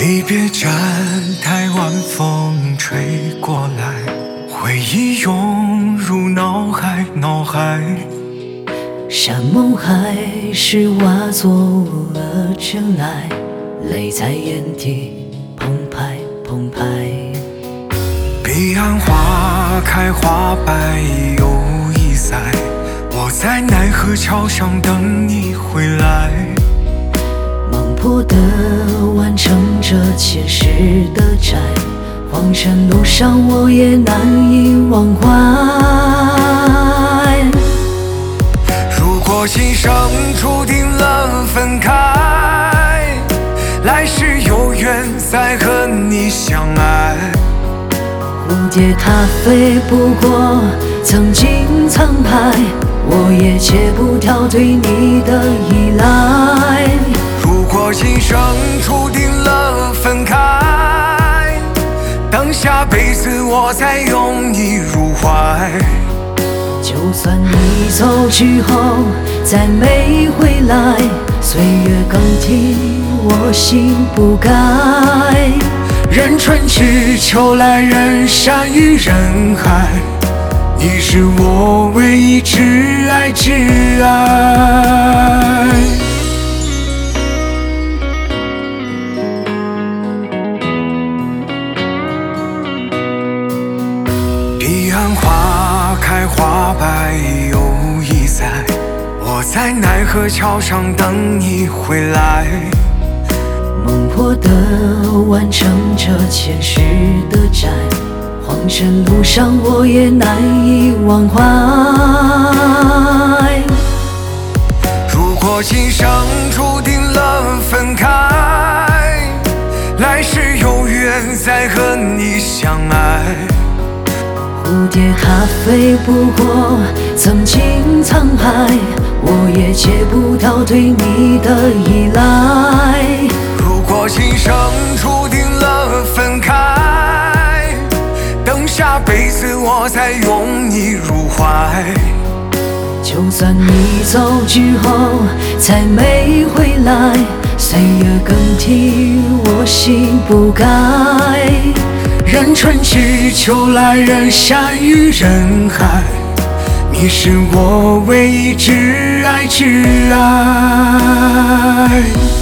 离别站台，晚风吹过来，回忆涌入脑海， 山盟海誓化作了尘埃，泪在眼底澎湃澎湃。 彼岸花开花败又一载，我在奈何桥上等你回来。 忙迫地完成这前世的债，黄尘路上我也难以忘怀。 如果今生注定了分开，来世有缘再和你相爱。 蝴蝶它飞不过曾经沧海，我也戒不掉对你的依赖。 如果今生注定了分开，等下辈子我再拥你入怀。 就算你走去后再没回来，岁月更替我心不改。 任春去秋来，人山与人海，你是我唯一挚爱挚爱。彼岸花开花败又一载，我在奈何桥上等你回来。 猛迫地完成这前世的债，黄尘路上我也难以忘怀。 如果今生注定了分开，来世有缘再和你相爱。 蝴蝶它飞不过曾经沧海，我也戒不掉对你的依赖。 如果今生注定了分开，等下辈子我再拥你入怀。 就算你走之后再没回来，岁月更替我心不改。 任春去秋来，人山与人海，你是我唯一挚爱挚爱。